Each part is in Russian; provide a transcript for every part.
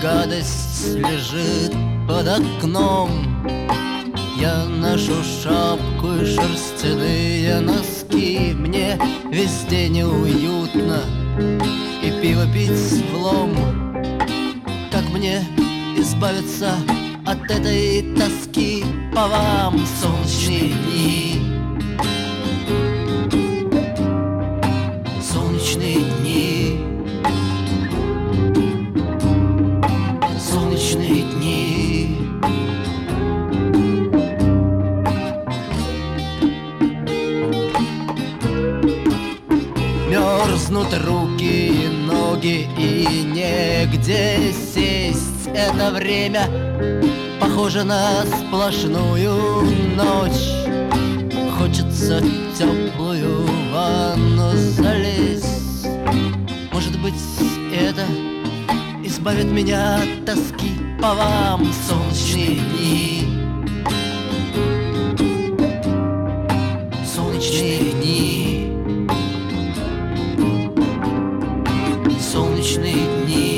гадость лежит под окном. Я ношу шапку и шерстяные носки. Мне везде неуютно и пиво пить влом. Как мне избавиться от этой тоски по вам, солнечные дни? Солнечные дни, солнечные дни. Мерзнут руки и ноги, и негде сесть. Это время похоже на сплошную ночь. Хочется в теплую ванну залезть. Может быть, это избавит меня от тоски по вам, солнечные дни. Солнечные дни, солнечные дни.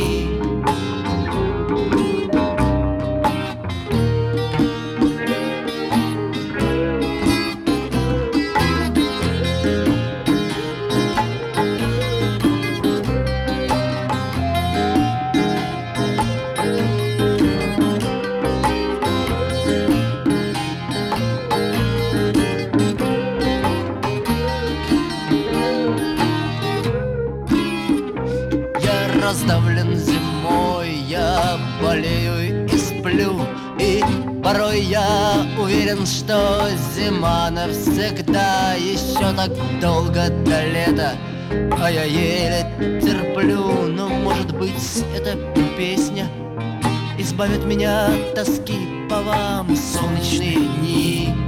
Раздавлен зимой, я болею и сплю. И порой я уверен, что зима навсегда. Еще так долго до лета, а я еле терплю. Но может быть эта песня избавит меня от тоски по вам, солнечные дни.